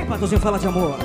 Vem, Patozinho, fala de amor.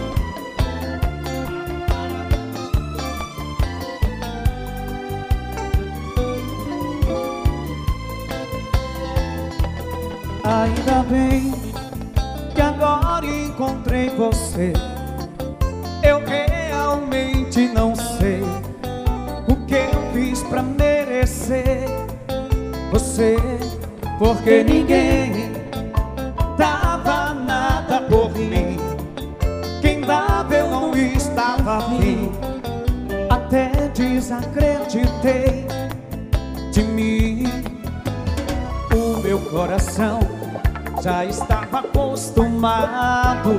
Ainda bem que agora encontrei você. Eu realmente não sei o que eu fiz pra merecer você, porque ninguém dava nada por mim. Quem dava eu não estava afim. Até desacreditei de mim. O meu coração já estava acostumado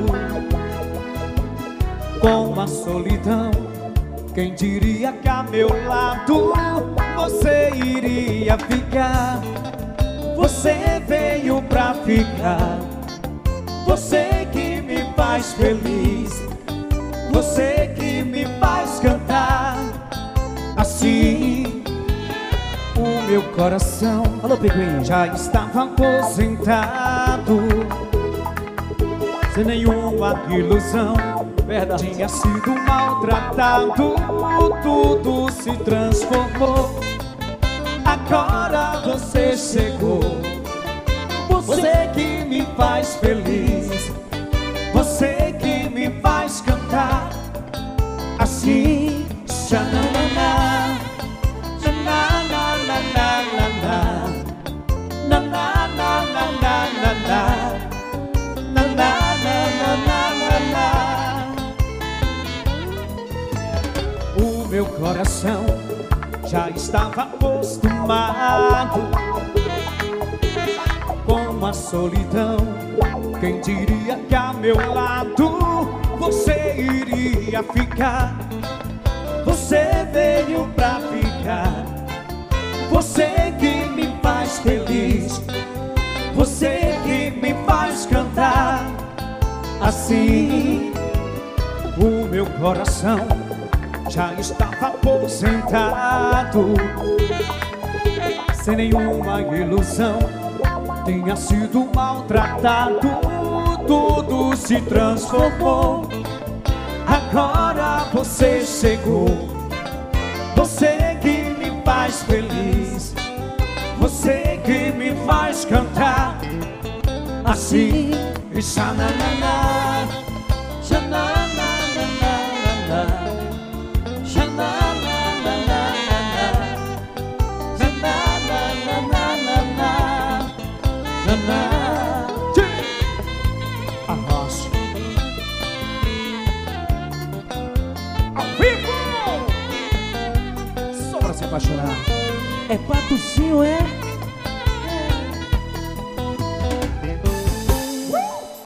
com a solidão. Quem diria que a meu lado você iria ficar? Você veio pra ficar. Você que me faz feliz. Você que me faz cantar. Assim o meu coração, alô, Pinguim, já estava aposentado, sem nenhuma ilusão. Verdade. Tinha sido maltratado, tudo se transformou. Agora você chegou. Você que me faz feliz. Você que me faz cantar. Assim, xanananá, o meu coração já estava acostumado com a solidão. Quem diria que a meu lado você iria ficar? Você veio pra ficar. Você que me faz feliz. Você que me faz cantar. Assim o meu coração já estava aposentado, sem nenhuma ilusão. Tinha sido maltratado, tudo se transformou. Agora você chegou. Você que me faz feliz. Você que me faz cantar. Assim, xanananá, xanananá, xanananá, arrocha ao vivo, só pra se apaixonar. É Patozinho, é?